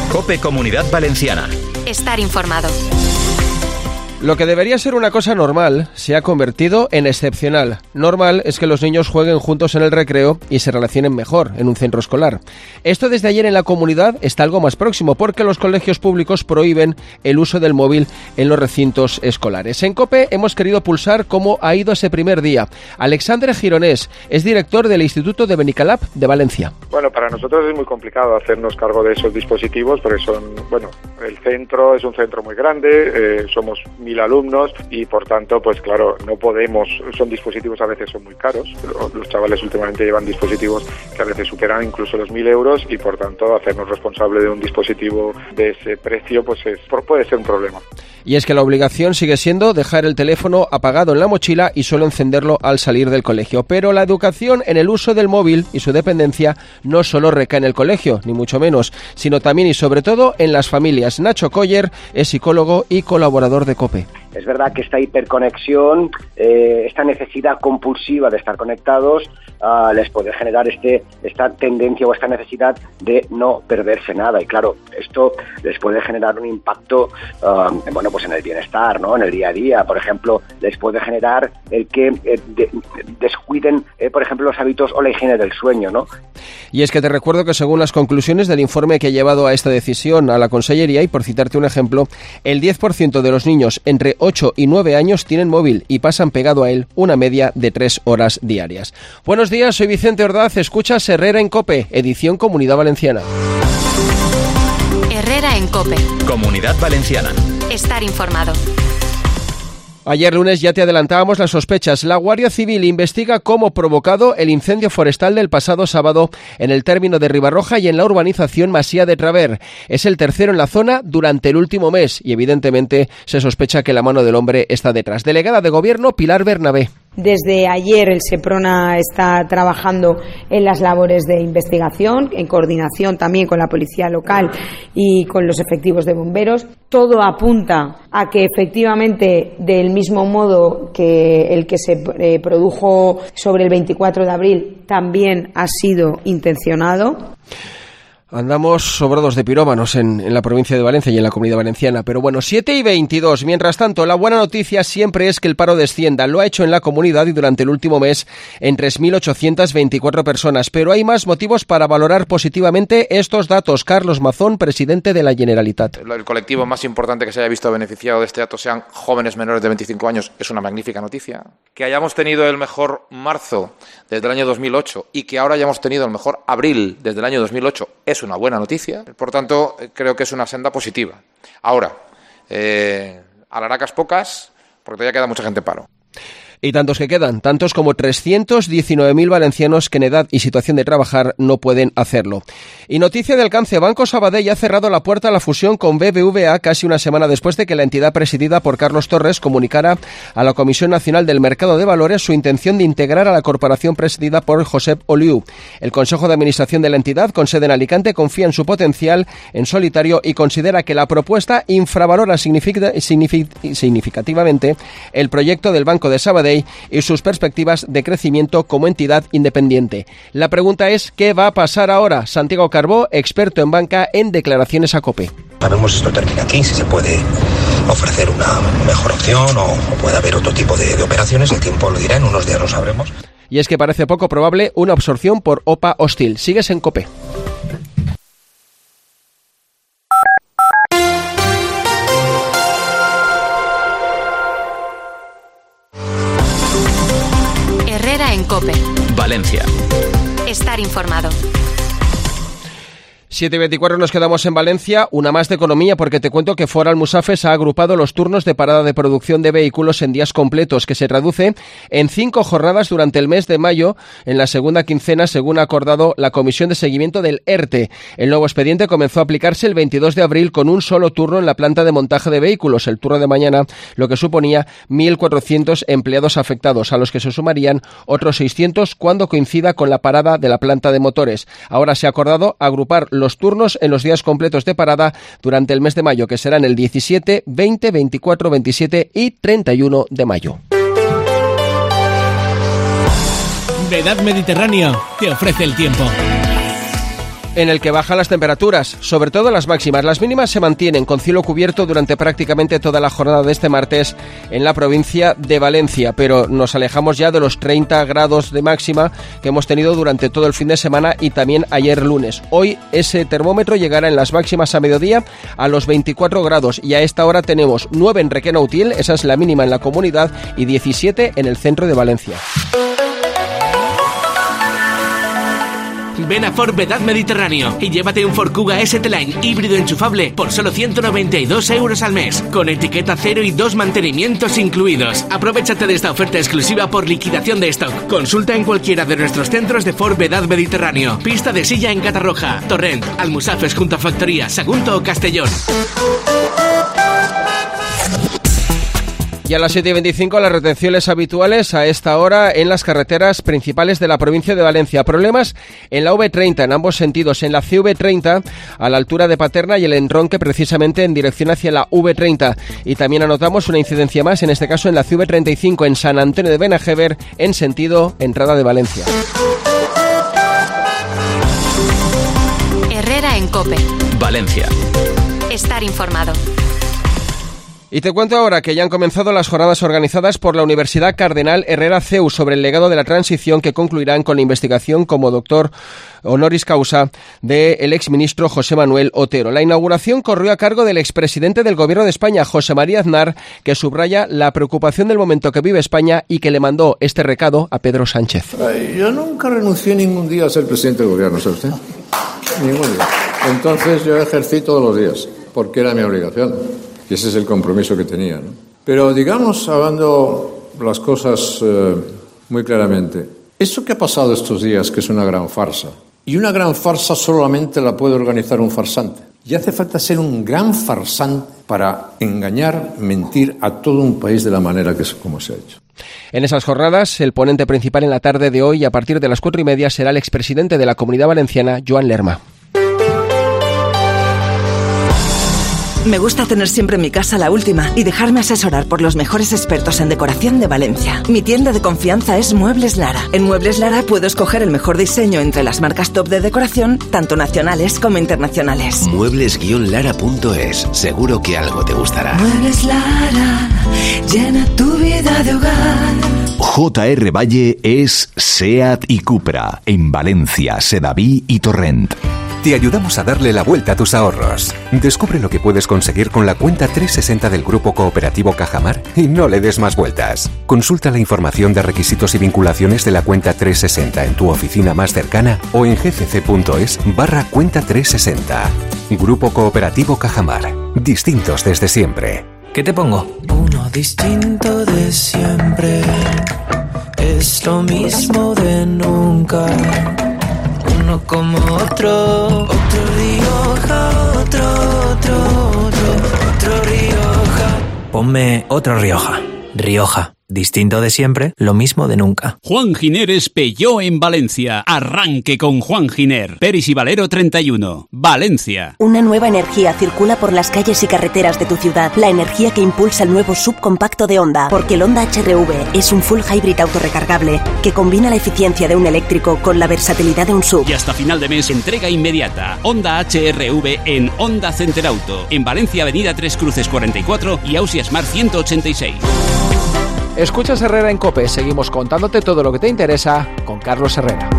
COPE Comunidad Valenciana. Estar informado. Lo que debería ser una cosa normal se ha convertido en excepcional. Normal es que los niños jueguen juntos en el recreo y se relacionen mejor en un centro escolar. Esto desde ayer en la comunidad está algo más próximo porque los colegios públicos prohíben el uso del móvil en los recintos escolares. En COPE hemos querido pulsar cómo ha ido ese primer día. Alexandre Gironés es director del Instituto de Benicalap de Valencia. Bueno, para nosotros es muy complicado hacernos cargo de esos dispositivos porque el centro es un centro muy grande, somos 1000 alumnos y por tanto, pues claro, no podemos, son dispositivos a veces son muy caros, los chavales últimamente llevan dispositivos que a veces superan incluso los 1000 euros y por tanto hacernos responsable de un dispositivo de ese precio pues puede ser un problema. Y es que la obligación sigue siendo dejar el teléfono apagado en la mochila y solo encenderlo al salir del colegio. Pero la educación en el uso del móvil y su dependencia no solo recae en el colegio, ni mucho menos, sino también y sobre todo en las familias. Nacho Coller es psicólogo y colaborador de COPE. Es verdad que esta hiperconexión, esta necesidad compulsiva de estar conectados, les puede generar esta tendencia o esta necesidad de no perderse nada. Y claro, esto les puede generar un impacto, pues en el bienestar, ¿no? En el día a día. Por ejemplo, les puede generar el que descuiden, por ejemplo, los hábitos o la higiene del sueño, ¿no? Y es que te recuerdo que según las conclusiones del informe que ha llevado a esta decisión a la Consellería, y por citarte un ejemplo, el 10% de los niños entre 8 y 9 años tienen móvil y pasan pegado a él una media de 3 horas diarias. Buenos días, soy Vicente Ordaz, escuchas Herrera en COPE, edición Comunidad Valenciana. Herrera en COPE. Comunidad Valenciana. Estar informado. Ayer lunes ya te adelantábamos las sospechas. La Guardia Civil investiga cómo provocado el incendio forestal del pasado sábado en el término de Ribarroja y en la urbanización Masía de Traver. Es el tercero en la zona durante el último mes y evidentemente se sospecha que la mano del hombre está detrás. Delegada de Gobierno, Pilar Bernabé. Desde ayer el Seprona está trabajando en las labores de investigación, en coordinación también con la policía local y con los efectivos de bomberos. Todo apunta a que efectivamente, del mismo modo que el que se produjo sobre el 24 de abril, también ha sido intencionado. Andamos sobrados de pirómanos en la provincia de Valencia y en la Comunidad Valenciana, pero bueno, 7:22. Mientras tanto, la buena noticia siempre es que el paro descienda. Lo ha hecho en la comunidad y durante el último mes en 3.824 personas, pero hay más motivos para valorar positivamente estos datos. Carlos Mazón, presidente de la Generalitat. El colectivo más importante que se haya visto beneficiado de este dato sean jóvenes menores de 25 años, es una magnífica noticia. Que hayamos tenido el mejor marzo desde el año 2008 y que ahora hayamos tenido el mejor abril desde el año 2008 es una buena noticia. Por tanto, creo que es una senda positiva. Ahora, alaracas pocas, porque todavía queda mucha gente en paro. Y tantos que quedan, tantos como 319.000 valencianos que en edad y situación de trabajar no pueden hacerlo. Y noticia de alcance, Banco Sabadell ha cerrado la puerta a la fusión con BBVA casi una semana después de que la entidad presidida por Carlos Torres comunicara a la Comisión Nacional del Mercado de Valores su intención de integrar a la corporación presidida por Josep Oliu. El Consejo de Administración de la entidad, con sede en Alicante, confía en su potencial en solitario y considera que la propuesta infravalora significativamente el proyecto del Banco de Sabadell y sus perspectivas de crecimiento como entidad independiente. La pregunta es, ¿qué va a pasar ahora? Santiago Carbó, experto en banca, en declaraciones a COPE. Sabemos si esto termina aquí, si se puede ofrecer una mejor opción o puede haber otro tipo de operaciones. El tiempo lo dirá, en unos días lo sabremos. Y es que parece poco probable una absorción por OPA hostil. Sigues en COPE. En COPE. Valencia. Estar informado. 7:24 nos quedamos en Valencia, una más de economía porque te cuento que Ford Almusafes ha agrupado los turnos de parada de producción de vehículos en días completos, que se traduce en 5 jornadas durante el mes de mayo en la segunda quincena, según ha acordado la Comisión de Seguimiento del ERTE. El nuevo expediente comenzó a aplicarse el 22 de abril con un solo turno en la planta de montaje de vehículos, el turno de mañana, lo que suponía 1.400 empleados afectados, a los que se sumarían otros 600 cuando coincida con la parada de la planta de motores. Ahora se ha acordado agrupar los turnos en los días completos de parada durante el mes de mayo, que serán el 17, 20, 24, 27 y 31 de mayo. Vedad Mediterráneo te ofrece el tiempo. en el que bajan las temperaturas, sobre todo las máximas. Las mínimas se mantienen con cielo cubierto durante prácticamente toda la jornada de este martes en la provincia de Valencia, pero nos alejamos ya de los 30 grados de máxima que hemos tenido durante todo el fin de semana y también ayer lunes. Hoy ese termómetro llegará en las máximas a mediodía a los 24 grados y a esta hora tenemos 9 en Requena Utiel, esa es la mínima en la comunidad, y 17 en el centro de Valencia. Ven a Ford Vedad Mediterráneo y llévate un Ford Kuga ST-Line híbrido enchufable por solo 192 euros al mes, con etiqueta cero y 2 mantenimientos incluidos. Aprovéchate de esta oferta exclusiva por liquidación de stock. Consulta en cualquiera de nuestros centros de Ford Vedad Mediterráneo. Pista de Silla en Catarroja, Torrent, Almusafes junto a Factoría, Sagunto o Castellón. Y a las 7:25 las retenciones habituales a esta hora en las carreteras principales de la provincia de Valencia. Problemas en la V30 en ambos sentidos, en la CV30 a la altura de Paterna y el entronque precisamente en dirección hacia la V30. Y también anotamos una incidencia más, en este caso en la CV35 en San Antonio de Benajever en sentido entrada de Valencia. Herrera en COPE. Valencia. Estar informado. Y te cuento ahora que ya han comenzado las jornadas organizadas por la Universidad Cardenal Herrera CEU sobre el legado de la transición, que concluirán con la investigación como doctor honoris causa del exministro José Manuel Otero. La inauguración corrió a cargo del expresidente del Gobierno de España, José María Aznar, que subraya la preocupación del momento que vive España y que le mandó este recado a Pedro Sánchez. Yo nunca renuncié ningún día a ser presidente del Gobierno, ¿sabe usted? Ningún día. Entonces yo ejercí todos los días, porque era mi obligación. Y ese es el compromiso que tenía, ¿no? Pero digamos, hablando las cosas muy claramente, esto que ha pasado estos días, que es una gran farsa, y una gran farsa solamente la puede organizar un farsante. Y hace falta ser un gran farsante para engañar, mentir a todo un país de la manera que es como se ha hecho. En esas jornadas, el ponente principal en la tarde de hoy, a partir de las 4:30, será el expresidente de la Comunidad Valenciana, Joan Lerma. Me gusta tener siempre en mi casa la última y dejarme asesorar por los mejores expertos en decoración de Valencia. Mi tienda de confianza es Muebles Lara. En Muebles Lara puedo escoger el mejor diseño entre las marcas top de decoración, tanto nacionales como internacionales. Muebles-lara.es. Seguro que algo te gustará. Muebles Lara, llena tu vida de hogar. JR Valle es SEAT y Cupra en Valencia, Sedaví y Torrent. Te ayudamos a darle la vuelta a tus ahorros. Descubre lo que puedes conseguir con la cuenta 360 del Grupo Cooperativo Cajamar y no le des más vueltas. Consulta la información de requisitos y vinculaciones de la cuenta 360 en tu oficina más cercana o en gcc.es/cuenta 360. Grupo Cooperativo Cajamar. Distintos desde siempre. ¿Qué te pongo? Uno distinto de siempre. Es lo mismo de nunca. Uno como otro Rioja, otro Rioja. Ponme otro Rioja. Rioja. Distinto de siempre, lo mismo de nunca. Juan Giner es Peugeot en Valencia. Arranque con Juan Giner. Peris y Valero 31, Valencia. Una nueva energía circula por las calles y carreteras de tu ciudad. La energía que impulsa el nuevo subcompacto de Honda. Porque el Honda HR-V es un full hybrid autorrecargable que combina la eficiencia de un eléctrico con la versatilidad de un sub. Y hasta final de mes, entrega inmediata. Honda HR-V en Honda Center Auto. En Valencia, Avenida Tres Cruces 44 y Ausia Smart 186. Escuchas Herrera en COPE. Seguimos contándote todo lo que te interesa con Carlos Herrera.